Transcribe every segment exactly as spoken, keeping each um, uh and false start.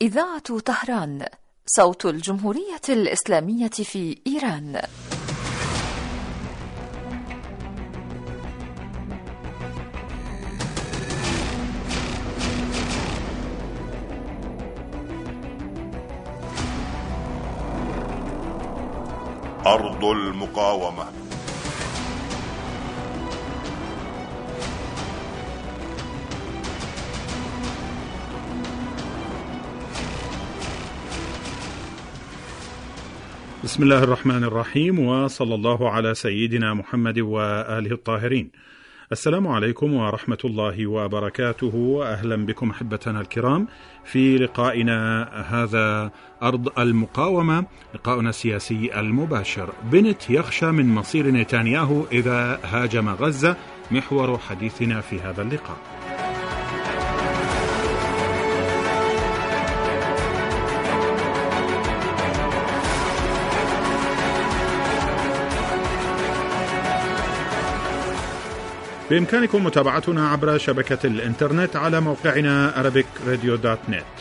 إذاعة طهران، صوت الجمهورية الإسلامية في إيران. أرض المقاومة. بسم الله الرحمن الرحيم، وصلى الله على سيدنا محمد وآله الطاهرين. السلام عليكم ورحمة الله وبركاته، وأهلا بكم أحبتنا الكرام في لقائنا هذا أرض المقاومة، لقاؤنا السياسي المباشر. بنت يخشى من مصير نتنياهو إذا هاجم غزة، محور حديثنا في هذا اللقاء. بإمكانكم متابعتنا عبر شبكة الإنترنت على موقعنا arabic radio dot net.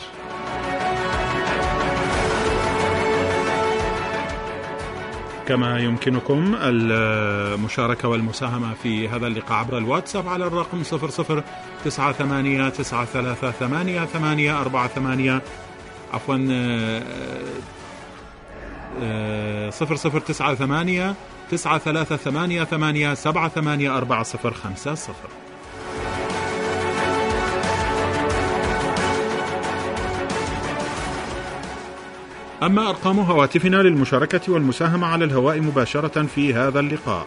كما يمكنكم المشاركة والمساهمة في هذا اللقاء عبر الواتساب على الرقم صفر صفر تسعة ثمانية تسعة ثلاثة ثمانية ثمانية أربعة ثمانية عفوا صفر صفر تسعة ثمانية تسعة ثلاثة ثمانية ثمانية سبعة ثمانية أربعة صفر خمسة صفر. أما أرقام هواتفنا للمشاركة والمساهمة على الهواء مباشرة في هذا اللقاء: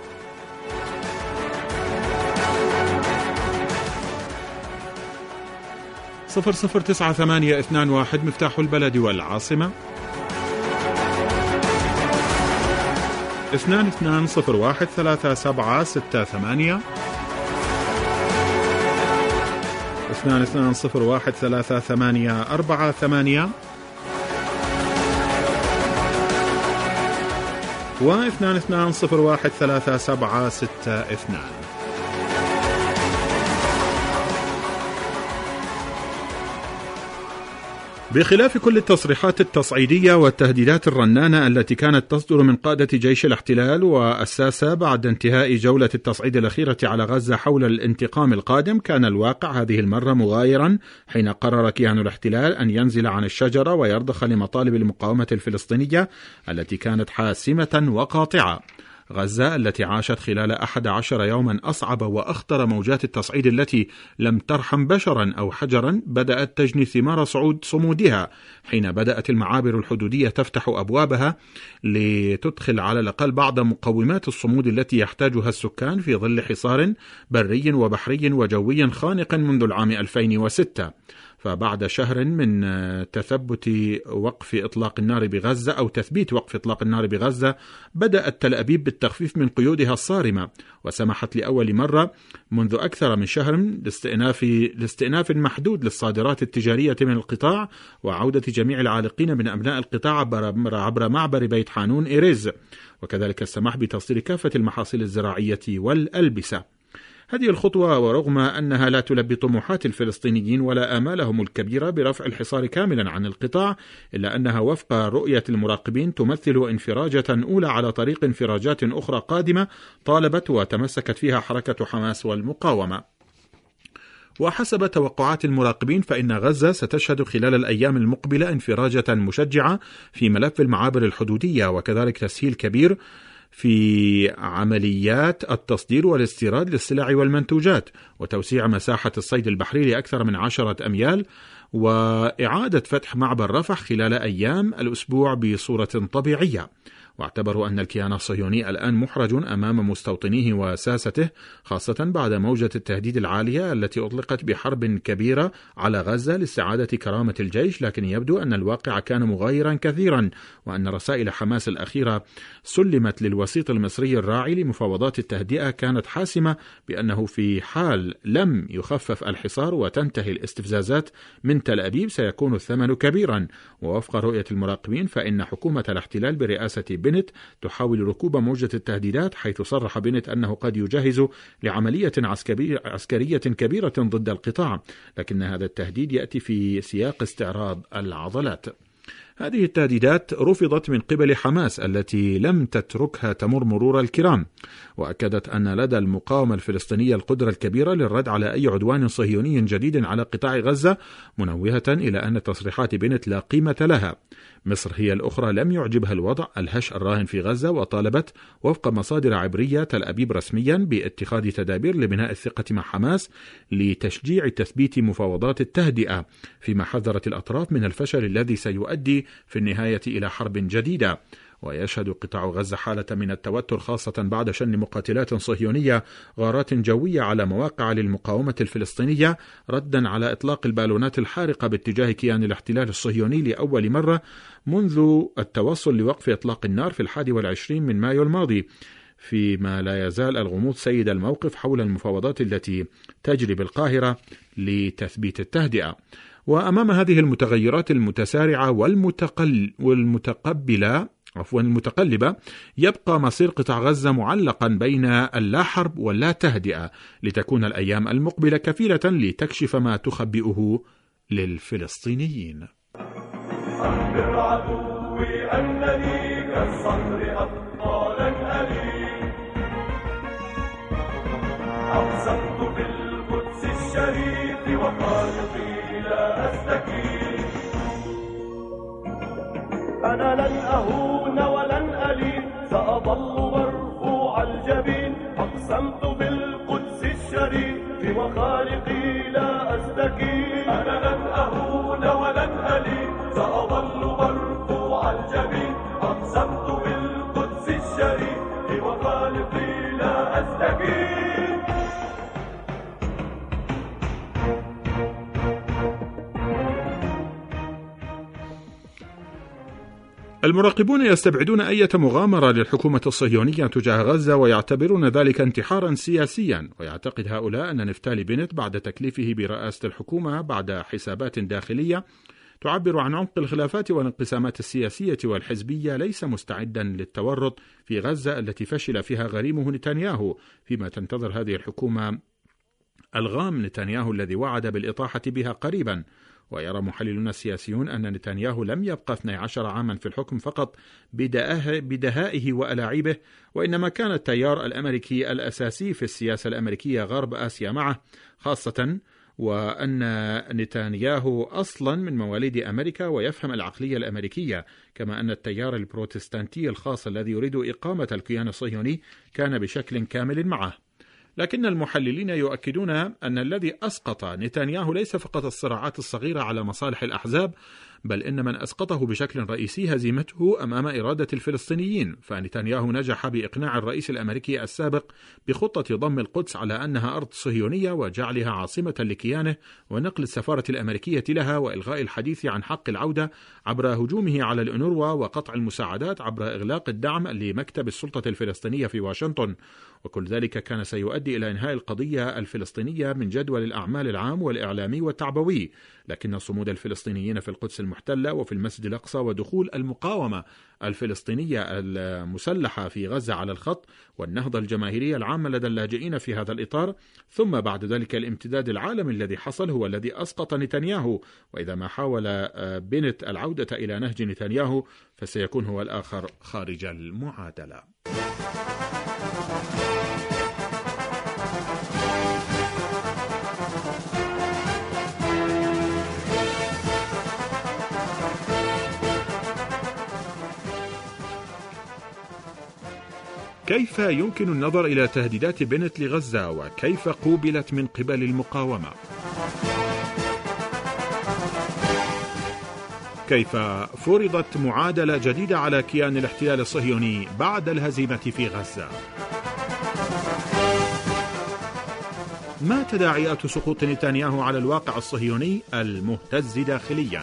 صفر صفر تسعة ثمانية اثنان واحد مفتاح البلد والعاصمة، اثنان اثنان صفر واحد ثلاثة سبعة ستة ثمانية، اثنان اثنان صفر واحد ثلاثة ثمانية أربعة ثمانية، واثنان اثنان صفر واحد ثلاثة سبعة ستة اثنان. بخلاف كل التصريحات التصعيدية والتهديدات الرنانة التي كانت تصدر من قادة جيش الاحتلال والساسة بعد انتهاء جولة التصعيد الأخيرة على غزة حول الانتقام القادم، كان الواقع هذه المرة مغايرا حين قرر كيان الاحتلال أن ينزل عن الشجرة ويرضخ لمطالب المقاومة الفلسطينية التي كانت حاسمة وقاطعة. غزة التي عاشت خلال أحد عشر يوما أصعب وأخطر موجات التصعيد التي لم ترحم بشرا أو حجرا، بدأت تجني ثمار صعود صمودها حين بدأت المعابر الحدودية تفتح أبوابها لتدخل على الأقل بعض مقومات الصمود التي يحتاجها السكان في ظل حصار بري وبحري وجوي خانق منذ العام ألفين وستة. فبعد شهر من تثبت وقف إطلاق النار بغزة أو تثبيت وقف إطلاق النار بغزة، بدأت تل أبيب بالتخفيف من قيودها الصارمة، وسمحت لأول مرة منذ أكثر من شهر لاستئناف لاستئناف محدود للصادرات التجارية من القطاع، وعودة جميع العالقين من أبناء القطاع عبر معبر بيت حانون إيريز، وكذلك السماح بتصدير كافة المحاصيل الزراعية والألبسة. هذه الخطوة ورغم أنها لا تلبي طموحات الفلسطينيين ولا آمالهم الكبيرة برفع الحصار كاملا عن القطاع، إلا أنها وفق رؤية المراقبين تمثل انفراجة أولى على طريق انفراجات أخرى قادمة طالبت وتمسكت فيها حركة حماس والمقاومة. وحسب توقعات المراقبين فإن غزة ستشهد خلال الأيام المقبلة انفراجة مشجعة في ملف المعابر الحدودية، وكذلك تسهيل كبير في عمليات التصدير والاستيراد للسلع والمنتوجات، وتوسيع مساحة الصيد البحري لأكثر من عشرة أميال، وإعادة فتح معبر رفح خلال أيام الأسبوع بصورة طبيعية. واعتبروا أن الكيان الصهيوني الآن محرج أمام مستوطنيه وساسته، خاصة بعد موجة التهديد العالية التي أطلقت بحرب كبيرة على غزة لاستعادة كرامة الجيش، لكن يبدو أن الواقع كان مغايرا كثيرا، وأن رسائل حماس الأخيرة سلمت للوسيط المصري الراعي لمفاوضات التهدئة كانت حاسمة بأنه في حال لم يخفف الحصار وتنتهي الاستفزازات من تل أبيب سيكون الثمن كبيرا. ووفق رؤية المراقبين فإن حكومة الاحتلال برئاسة بنت تحاول ركوب موجة التهديدات، حيث صرح بنت أنه قد يجهز لعملية عسكرية كبيرة ضد القطاع، لكن هذا التهديد يأتي في سياق استعراض العضلات. هذه التهديدات رفضت من قبل حماس التي لم تتركها تمر مرور الكرام، وأكدت أن لدى المقاومة الفلسطينية القدرة الكبيرة للرد على أي عدوان صهيوني جديد على قطاع غزة، منوهة إلى أن تصريحات بنت لا قيمة لها. مصر هي الأخرى لم يعجبها الوضع الهش الراهن في غزة، وطالبت وفق مصادر عبرية تل أبيب رسميا باتخاذ تدابير لبناء الثقة مع حماس لتشجيع تثبيت مفاوضات التهدئة، فيما حذرت الأطراف من الفشل الذي سيؤدي في النهاية إلى حرب جديدة. ويشهد قطاع غزة حالة من التوتر، خاصة بعد شن مقاتلات صهيونية غارات جوية على مواقع للمقاومة الفلسطينية ردا على إطلاق البالونات الحارقة باتجاه كيان الاحتلال الصهيوني لأول مرة منذ التوصل لوقف إطلاق النار في الحادي والعشرين من مايو الماضي، فيما لا يزال الغموض سيد الموقف حول المفاوضات التي تجري بالقاهرة لتثبيت التهدئة. وأمام هذه المتغيرات المتسارعة والمتقل والمتقبلة عفوا المتقلبة، يبقى مصير قطاع غزة معلقا بين اللا حرب واللا تهدئة، لتكون الأيام المقبلة كفيلة لتكشف ما تخبئه للفلسطينيين. أخبر عدوي أنني كالصخر أبطالا أليم، أقسمت بالقدس الشريف وخالقي لا أستكين، أنا لن أهون ولن ألين، سأظل مرفوع الجبين، أقسمت بالقدس الشريف وخالقي لا أستكين، أنا لن أهون ولن ألين، سأظل مرفوع الجبين، أقسمت بالقدس الشريف وخالقي لا أستكين. المراقبون يستبعدون أي مغامرة للحكومة الصهيونية تجاه غزة، ويعتبرون ذلك انتحارا سياسيا. ويعتقد هؤلاء أن نفتالي بنت بعد تكليفه برئاسة الحكومة بعد حسابات داخلية تعبر عن عمق الخلافات والانقسامات السياسية والحزبية ليس مستعدا للتورط في غزة التي فشل فيها غريمه نتنياهو، فيما تنتظر هذه الحكومة الغام نتنياهو الذي وعد بالإطاحة بها قريبا. ويرى محللون السياسيون أن نتنياهو لم يبقى اثني عشر عاما في الحكم فقط بدهائه وألاعيبه، وإنما كان التيار الأمريكي الأساسي في السياسة الأمريكية غرب آسيا معه، خاصة وأن نتنياهو أصلا من مواليد أمريكا ويفهم العقلية الأمريكية، كما أن التيار البروتستانتي الخاص الذي يريد إقامة الكيان الصهيوني كان بشكل كامل معه. لكن المحللين يؤكدون أن الذي أسقط نتنياهو ليس فقط الصراعات الصغيرة على مصالح الأحزاب، بل إن من أسقطه بشكل رئيسي هزيمته أمام إرادة الفلسطينيين. فنتنياهو نجح بإقناع الرئيس الأمريكي السابق بخطة ضم القدس على أنها أرض صهيونية وجعلها عاصمة لكيانه، ونقل السفارة الأمريكية لها، وإلغاء الحديث عن حق العودة عبر هجومه على الأونروا، وقطع المساعدات عبر إغلاق الدعم لمكتب السلطة الفلسطينية في واشنطن. وكل ذلك كان سيؤدي إلى إنهاء القضية الفلسطينية من جدول الأعمال العام والإعلامي والتعبوي. لكن صمود الفلسطينيين في القدس المحتلة وفي المسجد الأقصى، ودخول المقاومة الفلسطينية المسلحة في غزة على الخط، والنهضة الجماهيرية العامة لدى اللاجئين في هذا الإطار، ثم بعد ذلك الامتداد العالمي الذي حصل، هو الذي أسقط نتنياهو. وإذا ما حاول بنت العودة إلى نهج نتنياهو فسيكون هو الآخر خارج المعادلة. كيف يمكن النظر إلى تهديدات بنت لغزة، وكيف قوبلت من قبل المقاومة؟ كيف فرضت معادلة جديدة على كيان الاحتلال الصهيوني بعد الهزيمة في غزة؟ ما تداعيات سقوط نتنياهو على الواقع الصهيوني المهتز داخليا؟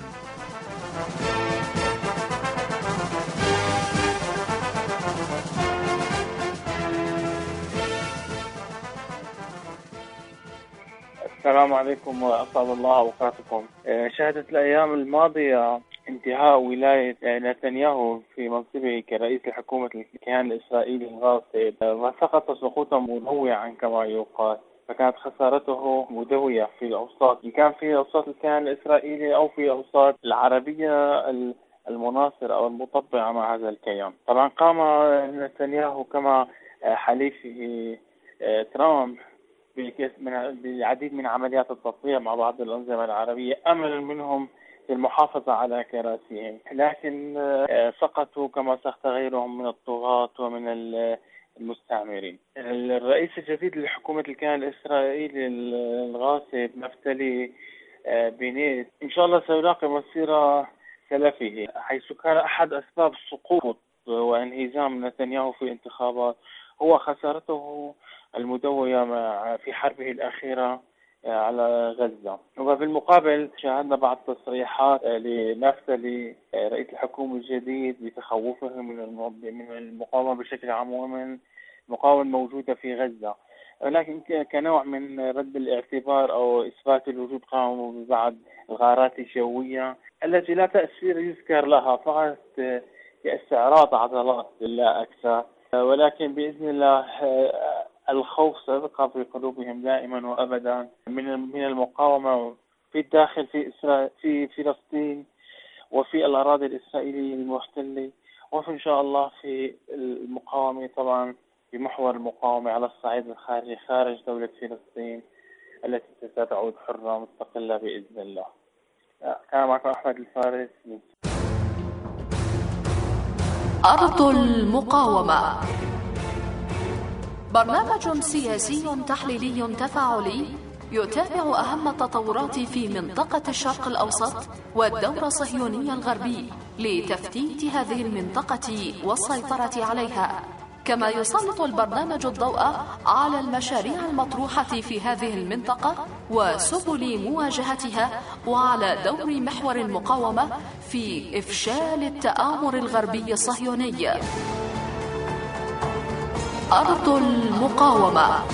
السلام عليكم وأسعد الله أوقاتكم. شهدت الأيام الماضية انتهاء ولاية نتنياهو في منصبه كرئيس لحكومة الكيان الإسرائيلي الغاصب، وسقط سقوطا منوعا كما يقال، فكانت خسارته مدوية في الأوساط، إن كان في أوساط الكيان الإسرائيلي أو في أوساط العربية المناصرة أو المطبعة مع هذا الكيان. طبعا قام نتنياهو كما حليفه ترامب بالعديد من عمليات التطبيع مع بعض الأنظمة العربية أمل منهم في المحافظة على كراسيهم، لكن سقطوا كما سقط غيرهم من الطغاة ومن المستعمرين. الرئيس الجديد لحكومة الكيان الإسرائيلي الغاصب نفتالي بنيت إن شاء الله سيلاقي مسيرة سلفه، حيث كان أحد أسباب سقوط وانهزام نتنياهو في انتخابات هو خسارته المدوية في حربه الأخيرة على غزة. وبالمقابل شاهدنا بعض تصريحات لنفتالي رئيس الحكومة الجديد بتخوفه من المقاومة بشكل عام ومن المقاومة الموجودة في غزة، ولكن كنوع من رد الاعتبار أو إثبات الوجود قاموا ببعض الغارات الجوية التي لا تأثير يذكر لها، فقط كاستعراض عضلات لا أكثر، ولكن بإذن الله الخوف سيبقى في قلوبهم دائما وأبدا من من المقاومة في الداخل في إسرائيل في فلسطين وفي الأراضي الإسرائيلية المحتلة، وفي إن شاء الله في المقاومة طبعا بمحور المقاومة على الصعيد الخارجي خارج دولة فلسطين التي ستعود حرة مستقلة بإذن الله. كان معكم أحمد الفارس. أرض المقاومة، برنامج سياسي تحليلي تفاعلي يتابع أهم التطورات في منطقة الشرق الأوسط والدور الصهيوني الغربي لتفتيت هذه المنطقة والسيطرة عليها، كما يسلط البرنامج الضوء على المشاريع المطروحة في هذه المنطقة وسبل مواجهتها، وعلى دور محور المقاومة في إفشال التآمر الغربي الصهيوني. أرض المقاومة.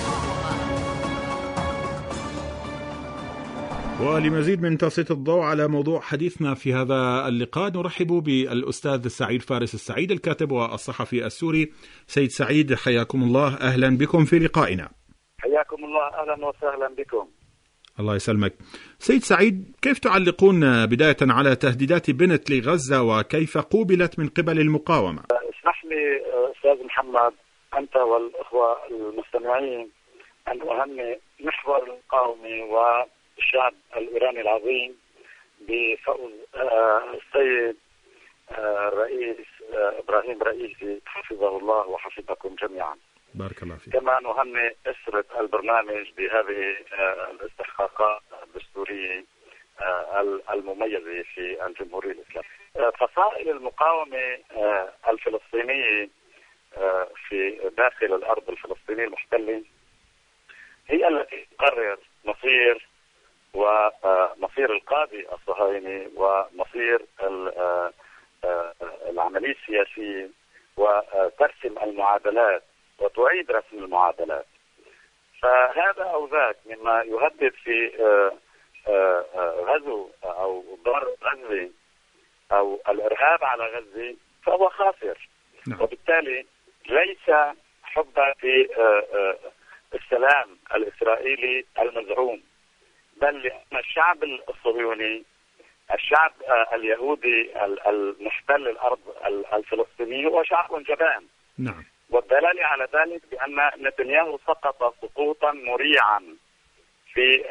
ولمزيد من تسليط الضوء على موضوع حديثنا في هذا اللقاء نرحب بالأستاذ سعيد فارس السعيد، الكاتب والصحفي السوري. سيد سعيد حياكم الله، أهلا بكم في لقائنا. حياكم الله، أهلا وسهلا بكم. الله يسلمك. سيد سعيد، كيف تعلقون بداية على تهديدات بنت لغزة وكيف قوبلت من قبل المقاومة؟ اسمح لي أستاذ محمد أنت والأخوة المستمعين أن أهنئ محور المقاومة والشعب الإيراني العظيم بفوز السيد الرئيس إبراهيم رئيسي حفظه الله وحفظكم جميعا. بارك الله فيك. كما نهنئ أسرة البرنامج بهذه الاستحقاقات الدستورية المميزة في الجمهورية الإسلامية. فصائل المقاومة الفلسطينية في داخل الأرض الفلسطينية المحتلة هي التي تقرر مصير ومصير القاضي الصهيوني ومصير العملية السياسية، وترسم المعادلات وتعيد رسم المعادلات. فهذا أو ذاك مما يهدد في غزو أو ضرب غزة أو الإرهاب على غزة فهو خاسر. نعم. وبالتالي ليس حبا في السلام الإسرائيلي المزعوم، بل لأن الشعب الصهيوني الشعب اليهودي المحتل الأرض الفلسطينية هو شعب جبان. نعم. والدلالة على ذلك بأن نتنياهو سقط سقوطا مريعا في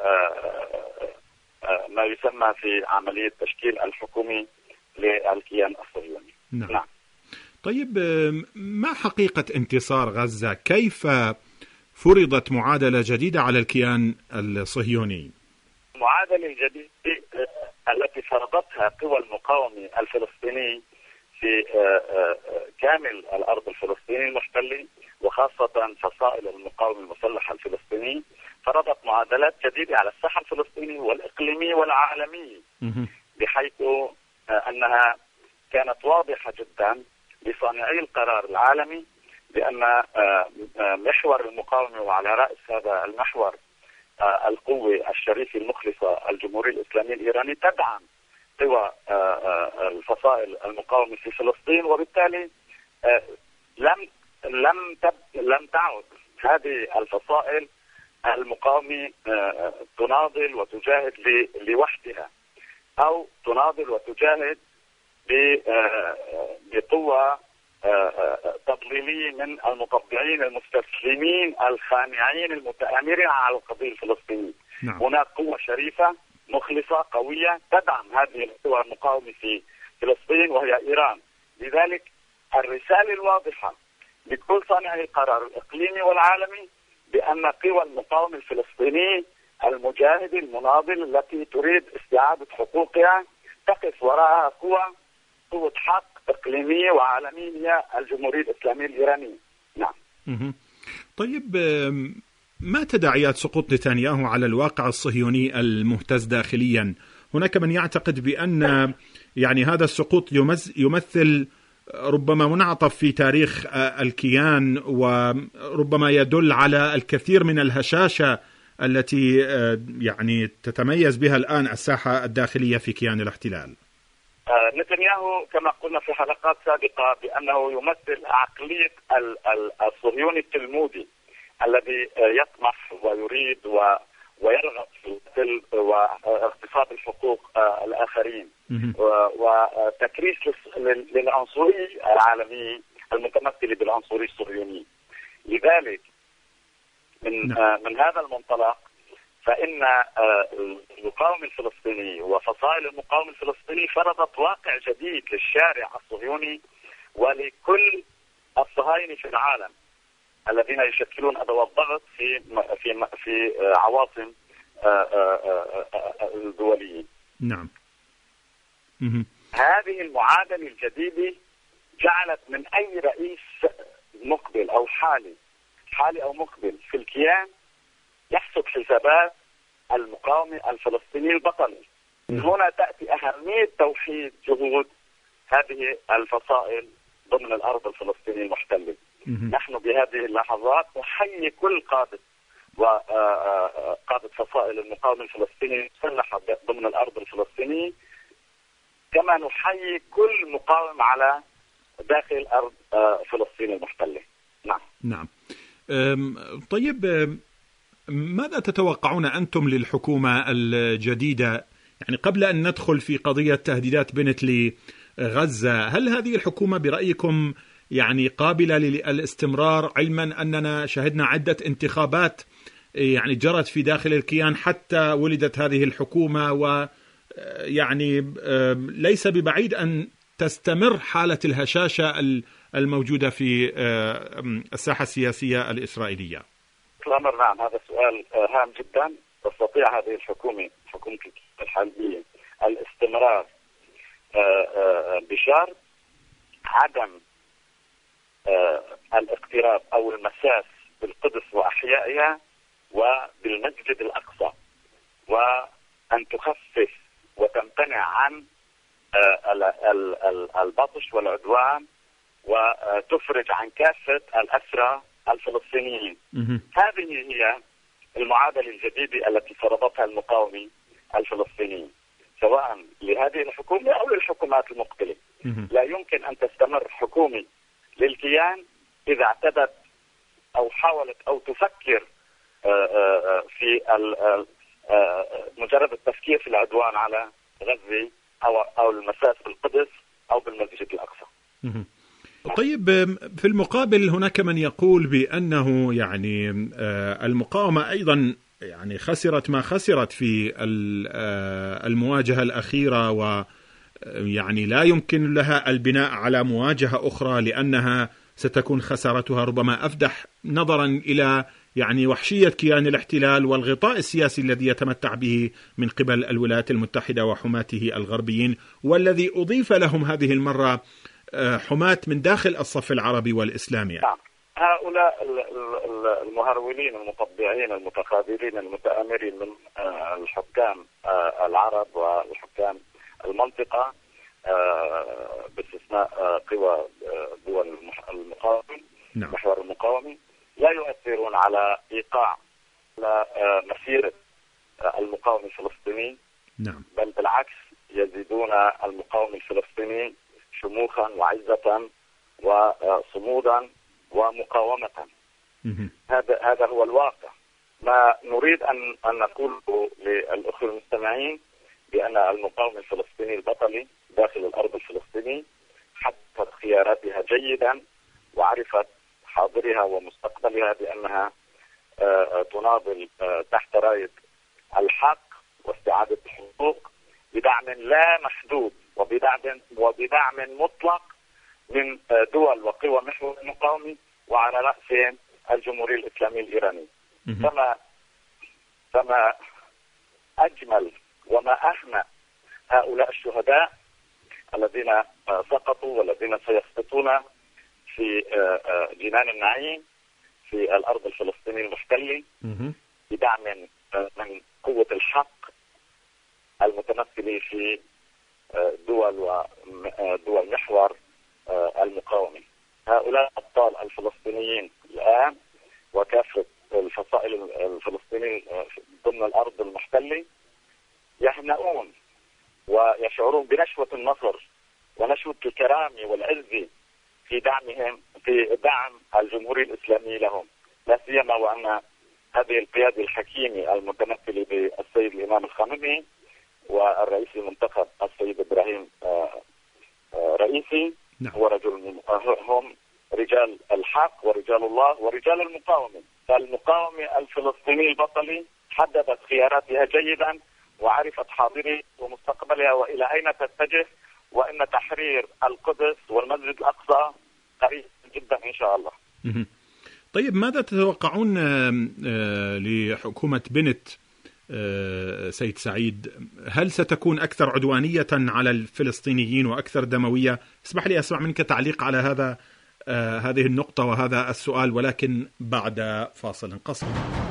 ما يسمى في عملية تشكيل الحكومي للكيان الصهيوني. نعم. نعم. طيب، ما حقيقة انتصار غزة؟ كيف فرضت معادلة جديدة على الكيان الصهيوني؟ المعادلة الجديدة التي فرضتها قوى المقاومة الفلسطيني في كامل الأرض الفلسطينية المحتلة وخاصة فصائل المقاومة المسلحة الفلسطيني فرضت معادلات جديدة على الساحة الفلسطينية والإقليمية والعالمية، بحيث أنها كانت واضحة جدا لصانعي القرار العالمي بأن محور المقاومة وعلى رأس هذا المحور القوة الشريفة المخلصة الجمهورية الإسلامية الإيرانية تدعم قوى الفصائل المقاومة في فلسطين، وبالتالي لم لم لم تعد هذه الفصائل المقاومة تناضل وتجاهد لوحدها، أو تناضل وتجاهد بقوة تضليلية من المطبعين المستسلمين الخانعين المتآمرين على القضية الفلسطينية. نعم. هناك قوة شريفة مخلصة قوية تدعم هذه القوى المقاومة في فلسطين وهي إيران. لذلك الرسالة الواضحة لكل صانعي القرار الإقليمي والعالمي بأن قوى المقاومة الفلسطينية المجاهدة المناضلة التي تريد استعادة حقوقها تقف وراءها قوى قوة حق إقليمية وعالمية هي الجمهورية الإسلامية الإيرانية. نعم. طيب، ما تداعيات سقوط نتنياهو على الواقع الصهيوني المهتز داخليا؟ هناك من يعتقد بأن يعني هذا السقوط يمثل ربما منعطف في تاريخ الكيان، وربما يدل على الكثير من الهشاشة التي يعني تتميز بها الآن الساحة الداخلية في كيان الاحتلال. نتنياهو كما قلنا في حلقات سابقة بأنه يمثل عقلية الصهيوني التلمودي الذي يطمح ويريد ويرغب في واغتصاب الحقوق الآخرين وتكريس للعنصرية العالمية المتمثلة بالعنصرية الصهيونية. لذلك من من هذا المنطلق فإن المقاومة الفلسطينية وفصائل المقاومة الفلسطينية فرضت واقع جديد للشارع الصهيوني ولكل الصهاينة في العالم الذين يشكلون أدوات ضغط في في في عواصم الدولية. نعم. هذه المعادلة الجديدة جعلت من أي رئيس مقبل أو حالي حالي أو مقبل في الكيان يحسب حسابات المقاومة الفلسطينية البطل. من هنا تأتي أهمية توحيد جهود هذه الفصائل ضمن الأرض الفلسطينية المحتلة. نحن بهذه اللحظات نحيي كل قادة وقادة فصائل المقاومة الفلسطينية المسلحة ضمن الأرض الفلسطينية، كما نحيي كل مقاوم على داخل أرض فلسطين المحتلة. نعم. نعم. طيب، ماذا تتوقعون أنتم للحكومة الجديدة؟ يعني قبل أن ندخل في قضية تهديدات بنت لغزة، هل هذه الحكومة برأيكم يعني قابلة للاستمرار، علما أننا شهدنا عدة انتخابات يعني جرت في داخل الكيان حتى ولدت هذه الحكومة، ويعني ليس ببعيد أن تستمر حالة الهشاشة الموجودة في الساحة السياسية الإسرائيلية؟ الأمر نعم، هذا سؤال هام جدا. تستطيع هذه الحكومة حكومة الحالية الاستمرار بشرط عدم الاقتراب أو المساس بالقدس وأحيائها وبالمسجد الأقصى، وأن تخفف وتمتنع عن البطش والعدوان وتفرج عن كافة الأسرى الفلسطينيين. هذه هي المعادلة الجديدة التي فرضتها المقاومة الفلسطينية سواء لهذه الحكومة أو للحكومات المقبلة. لا يمكن أن تستمر حكومة للكيان إذا اعتدت أو حاولت أو تفكر في مجرد التفكير في العدوان على غزة أو أو المساس بالقدس أو بالمسجد الأقصى. طيب، في المقابل هناك من يقول بأنه يعني المقاومة أيضا يعني خسرت ما خسرت في المواجهة الأخيرة، ويعني لا يمكن لها البناء على مواجهة أخرى لأنها ستكون خسارتها ربما أفدح نظرا إلى يعني وحشية كيان الاحتلال والغطاء السياسي الذي يتمتع به من قبل الولايات المتحدة وحماته الغربيين، والذي أضيف لهم هذه المرة حماة من داخل الصف العربي والإسلامي. نعم. هؤلاء المهرولين المطبعين المتخاذلين المتآمرين من الحكام العرب والحكام المنطقة باستثناء قوى دول المقاومة نعم. محور المقاومة لا يؤثرون على إيقاع على مسيرة المقاومة الفلسطيني. نعم. بل بالعكس يزيدون المقاوم الفلسطيني شموخا وعزة وصمودا ومقاومة. هذا هذا هو الواقع. ما نريد أن أن نقوله للأخوة المستمعين بأن المقاوم الفلسطيني البطلي داخل الأرض الفلسطينية حددت خياراتها جيدا وعرفت حاضرها ومستقبلها بأنها تناضل تحت راية الحق واستعادة الحقوق بدعم لا محدود وبدعم وبدعم مطلق من دول وقوى محور المقاومة وعلى رأسهم الجمهورية الإسلامية الإيرانية. فما فما أجمل وما أهنأ هؤلاء الشهداء الذين سقطوا والذين سيسقطون في جنان النعيم في الأرض الفلسطينية المحتلة بدعم من قوة الحق المتمثلة في دول ودول محور المقاومة. هؤلاء الأبطال الفلسطينيين الآن وكافة الفصائل الفلسطينية ضمن الأرض المحتلة يهنؤون ويشعرون بنشوة النصر ونشوة الكرامة والعزة في دعمهم في دعم الجمهورية الإسلامية لهم، لا سيما وأن هذه القيادة الحكيمة المتمثلة بالسيد الإمام الخامنئي والرئيس المنتخب السيد إبراهيم رئيسي هو رجل هم رجال الحق ورجال الله ورجال المقاومة. فالمقاومة الفلسطينية البطلي حددت خياراتها جيدا وعرفت حاضرها ومستقبلها وإلى أين تتجه، وإن تحرير القدس والمسجد الأقصى قريب جدا إن شاء الله. طيب ماذا تتوقعون لحكومة بنت سيد سعيد؟ هل ستكون أكثر عدوانية على الفلسطينيين وأكثر دموية؟ اسمح لي أسمع منك تعليق على هذا هذه النقطة وهذا السؤال، ولكن بعد فاصل قصير.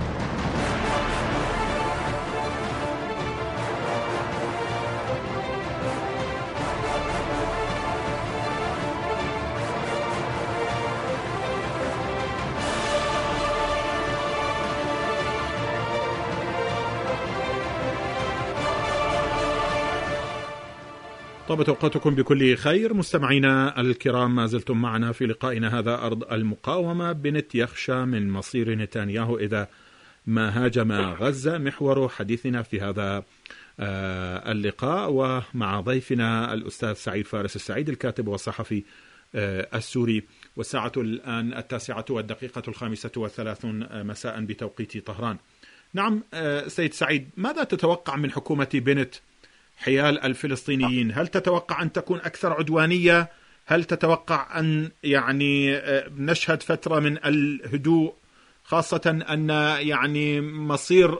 طابت أوقاتكم بكل خير مستمعينا الكرام، ما زلتم معنا في لقائنا هذا أرض المقاومة. بنت يخشى من مصير نتنياهو إذا ما هاجم غزة، محور حديثنا في هذا اللقاء، ومع ضيفنا الأستاذ سعيد فارس السعيد الكاتب والصحفي السوري. والساعة الآن التاسعة والدقيقة الخامسة والثلاثون مساء بتوقيت طهران. نعم سيد سعيد، ماذا تتوقع من حكومة بنت حيال الفلسطينيين؟ هل تتوقع أن تكون أكثر عدوانية؟ هل تتوقع أن يعني نشهد فترة من الهدوء، خاصة أن يعني مصير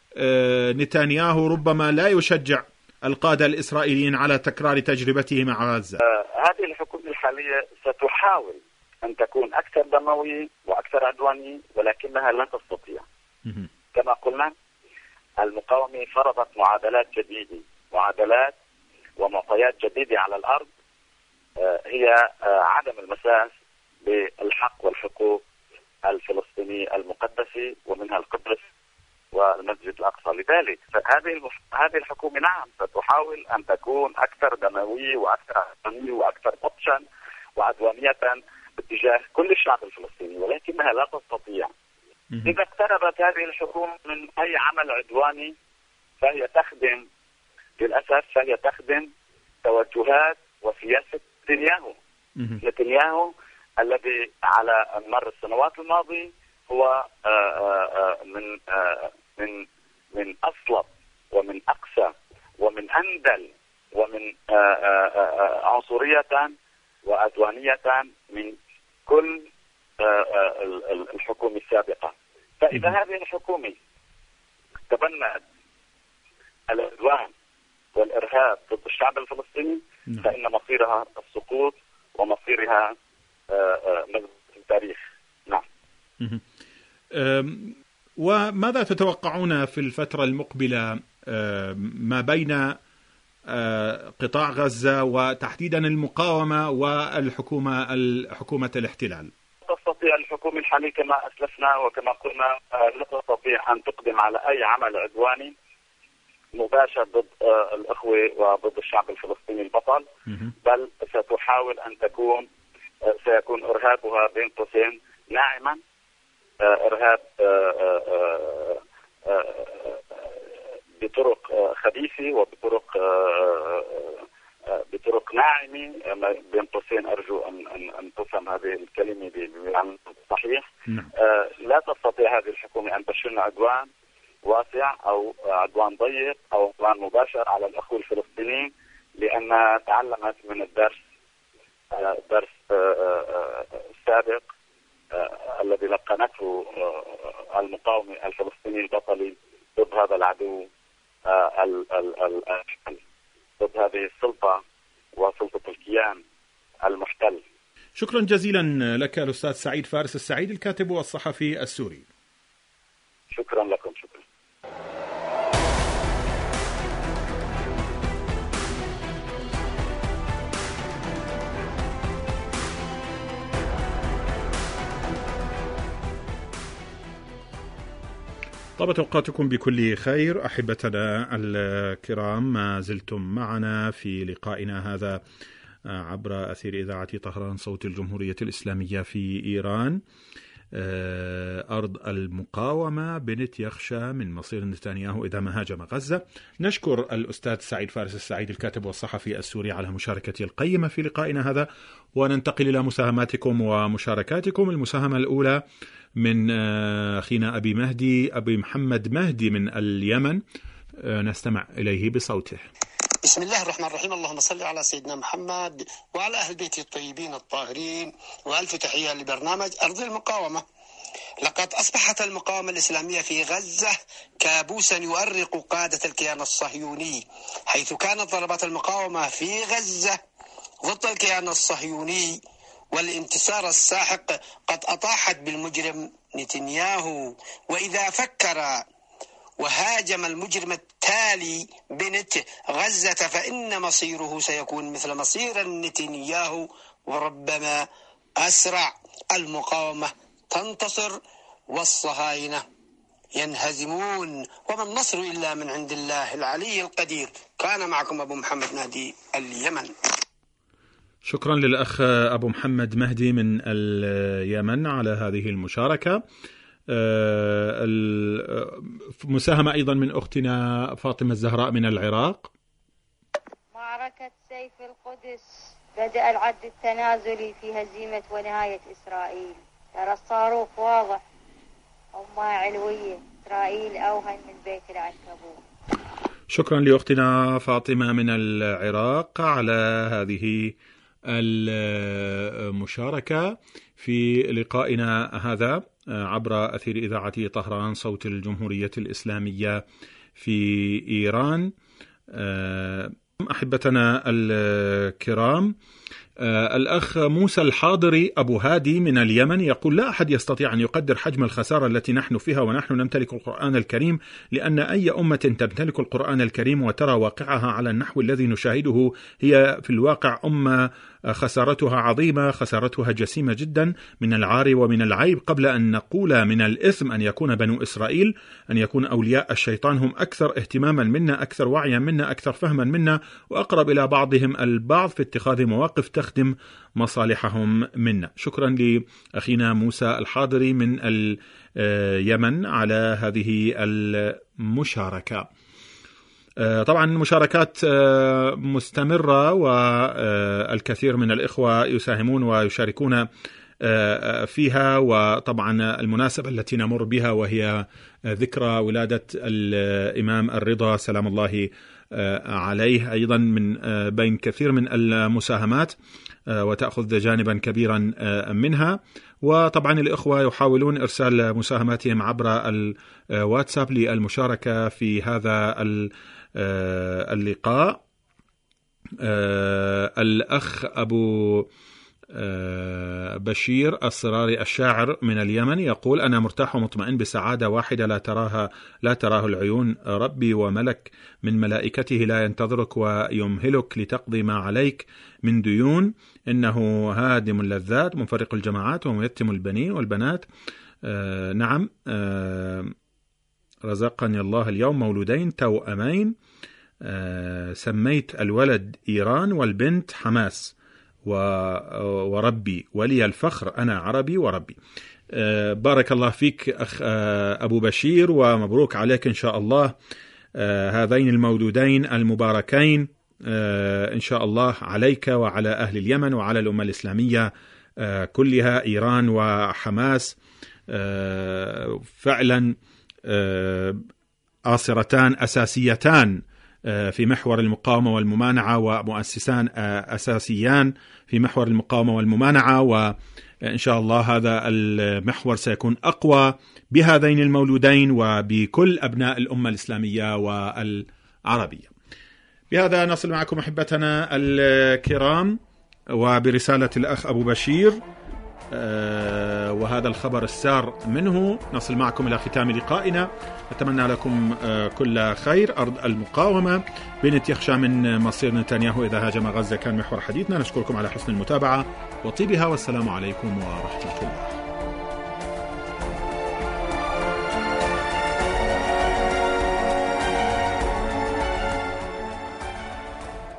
نتنياهو ربما لا يشجع القادة الإسرائيليين على تكرار تجربته مع غزة؟ هذه الحكومة الحالية ستحاول أن تكون أكثر دموية وأكثر عدوانية، ولكنها لن تستطيع. كما قلنا المقاومة فرضت معادلات جديدة، معادلات ومعطيات جديدة على الأرض، هي عدم المساس بالحق والحقوق الفلسطينية المقدسة ومنها القدس والمسجد الأقصى. لذلك هذه هذه الحكومة نعم ستحاول أن تكون أكثر دموية وأكثر عدوانية وأكثر بطشا وعدوانية باتجاه كل الشعب الفلسطيني، ولكنها لا تستطيع. إذا اقتربت هذه الحكومة من أي عمل عدواني فهي تخدم للأسف فهي تخدم توجهات وسياسة نتنياهو. نتنياهو الذي على مر السنوات الماضية هو من من من أصلب ومن أقسى ومن أندل ومن عنصرية وعدوانية من كل الحكومة السابقة. فإذا هذه الحكومة تبنت العدوان والإرهاب ضد الشعب الفلسطيني فإن مصيرها السقوط ومصيرها مجد التاريخ. نعم. وماذا تتوقعون في الفترة المقبلة ما بين قطاع غزة وتحديدا المقاومة والحكومة حكومة الاحتلال؟ تستطيع الحكومة الحالية كما أسلفنا وكما قلنا لا تستطيع أن تقدم على أي عمل عدواني مباشر ضد الأخوة وضد الشعب الفلسطيني البطل، بل ستحاول أن تكون سيكون إرهابها بين قوسين ناعما، إرهاب بطرق خبيثة وبطرق بطرق ناعمة بين قوسين. أرجو أن أن أن تفهم هذه الكلمة بالمعنى الصحيح. لا تستطيع هذه الحكومة أن تشن عدوان واسع أو عدوان ضيق أو عدوان مباشر على الأخوة الفلسطينيين، لأنها تعلمت من الدرس درس السابق الذي لقنته المقاومة الفلسطيني البطلي ضد هذا العدو، ضد هذه السلطة وسلطة الكيان المحتل. شكرا جزيلا لك الأستاذ سعيد فارس السعيد، الكاتب والصحفي السوري. شكرا لكم. شكرا. طابت أوقاتكم بكل خير أحبتنا الكرام، ما زلتم معنا في لقائنا هذا عبر أثير إذاعة طهران صوت الجمهورية الإسلامية في إيران. أرض المقاومة، بنت يخشى من مصير نتنياهو إذا ما هاجم غزة. نشكر الأستاذ سعيد فارس السعيد الكاتب والصحفي السوري على مشاركته القيمة في لقائنا هذا، وننتقل إلى مساهماتكم ومشاركاتكم. المساهمة الأولى من أخينا أبي مهدي أبي محمد مهدي من اليمن، نستمع إليه بصوته. بسم الله الرحمن الرحيم، اللهم صل على سيدنا محمد وعلى أهل بيته الطيبين الطاهرين، وألف تحية لبرنامج أرض المقاومة. لقد أصبحت المقاومة الإسلامية في غزة كابوسا يؤرق قادة الكيان الصهيوني، حيث كانت ضربات المقاومة في غزة ضد الكيان الصهيوني والانتصار الساحق قد أطاحت بالمجرم نتنياهو، وإذا فكر وهاجم المجرم التالي بنت غزة فإن مصيره سيكون مثل مصير نتنياهو، وربما أسرع. المقاومة تنتصر والصهاينة ينهزمون، وما النصر إلا من عند الله العلي القدير. كان معكم أبو محمد مهدي اليمن. شكرا للأخ أبو محمد مهدي من اليمن على هذه المشاركة. المساهمة أيضا من أختنا فاطمة الزهراء من العراق. معركة سيف القدس بدأ العد التنازلي في هزيمة ونهاية إسرائيل. ترى الصاروخ واضح، أمة علوية، إسرائيل أوهن من بيت العنكبوت. شكرا لأختنا فاطمة من العراق على هذه المشاركة في لقائنا هذا عبر أثير إذاعة طهران صوت الجمهورية الإسلامية في إيران. أحبتنا الكرام، الأخ موسى الحاضري أبو هادي من اليمن يقول: لا أحد يستطيع أن يقدر حجم الخسارة التي نحن فيها ونحن نمتلك القرآن الكريم، لأن أي أمة تمتلك القرآن الكريم وترى واقعها على النحو الذي نشاهده هي في الواقع أمة خسارتها عظيمة، خسارتها جسيمة جدا من العار ومن العيب، قبل أن نقول من الإثم أن يكون بنو إسرائيل، أن يكون أولياء الشيطان هم أكثر اهتماما منا، أكثر وعيا منا، أكثر فهما منا، وأقرب إلى بعضهم البعض في اتخاذ مواقف تخدم مصالحهم منا. شكرا لأخينا موسى الحاضري من اليمن على هذه المشاركة. طبعا المشاركات مستمرة، والكثير من الإخوة يساهمون ويشاركون فيها، وطبعا المناسبة التي نمر بها وهي ذكرى ولادة الإمام الرضا سلام الله عليه أيضا من بين كثير من المساهمات، وتأخذ جانبا كبيرا منها. وطبعا الإخوة يحاولون إرسال مساهماتهم عبر الواتساب للمشاركة في هذا اللقاء. الأخ أبو بشير الصراري الشاعر من اليمن يقول: أنا مرتاح ومطمئن بسعادة واحدة لا تراها لا تراه العيون، ربي وملك من ملائكته لا ينتظرك ويمهلك لتقضي ما عليك من ديون، إنه هادم اللذات منفرق الجماعات وميتم البنين والبنات. آه نعم آه رزقني الله اليوم مولودين توأمين، سميت الولد إيران والبنت حماس، وربي ولي الفخر أنا عربي وربي. بارك الله فيك أخ أبو بشير، ومبروك عليك إن شاء الله هذين المولودين المباركين إن شاء الله عليك وعلى أهل اليمن وعلى الأمة الإسلامية كلها، إيران وحماس فعلا آصرتان أساسيتان في محور المقاومة والممانعة، ومؤسسان أساسيان في محور المقاومة والممانعة، وإن شاء الله هذا المحور سيكون أقوى بهذين المولودين وبكل أبناء الأمة الإسلامية والعربية. بهذا نصل معكم أحبتنا الكرام وبرسالة الأخ أبو بشير وهذا الخبر السار منه، نصل معكم إلى ختام لقائنا. أتمنى لكم كل خير. أرض المقاومة، بنت يخشى من مصير نتنياهو إذا هاجم غزة كان محور حديثنا. نشكركم على حسن المتابعة وطيبها، والسلام عليكم ورحمة الله.